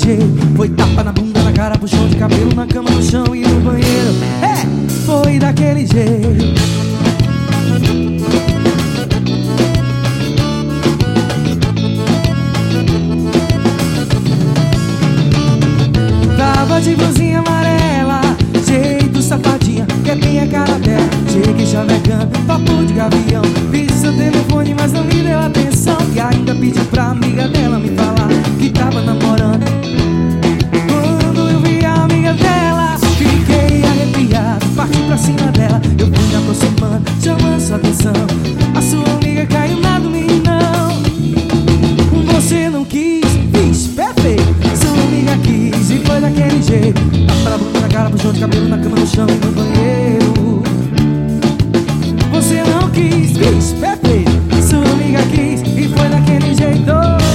jeito. Foi tapa na bunda, na cara, puxão de cabelo, na cama, no chão e no banheiro. Foi daquele jeito. Tava de blusinha amarela, jeito safadinha, que é bem a cara dela. Cheguei chavecando, papo de gavião. Pedi seu telefone, mas não me deu atenção. E ainda pediu pra amiga dela me falar que tava namorando. Quando eu vi a amiga dela, fiquei arrepiado, parti pra cima dela. Eu fui me aproximando, chamando sua atenção. A sua amiga caiu na do meninão. Você não quis, fiz, perfeito. Sua amiga quis e foi daquele jeito. Tapa na bunda, na cara, puxão de cabelo, na cama, no chão e no banheiro. Você não quis, fiz, perfeito. Sua amiga quis e foi daquele jeito.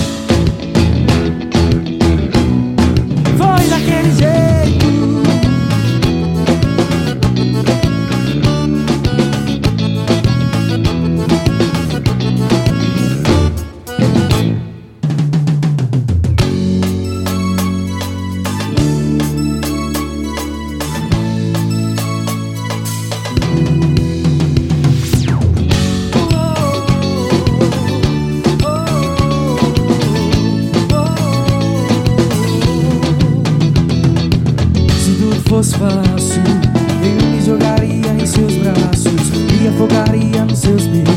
Foi daquele jeito. Se fosse fácil, eu me jogaria em seus braços, me afogaria nos seus beijos.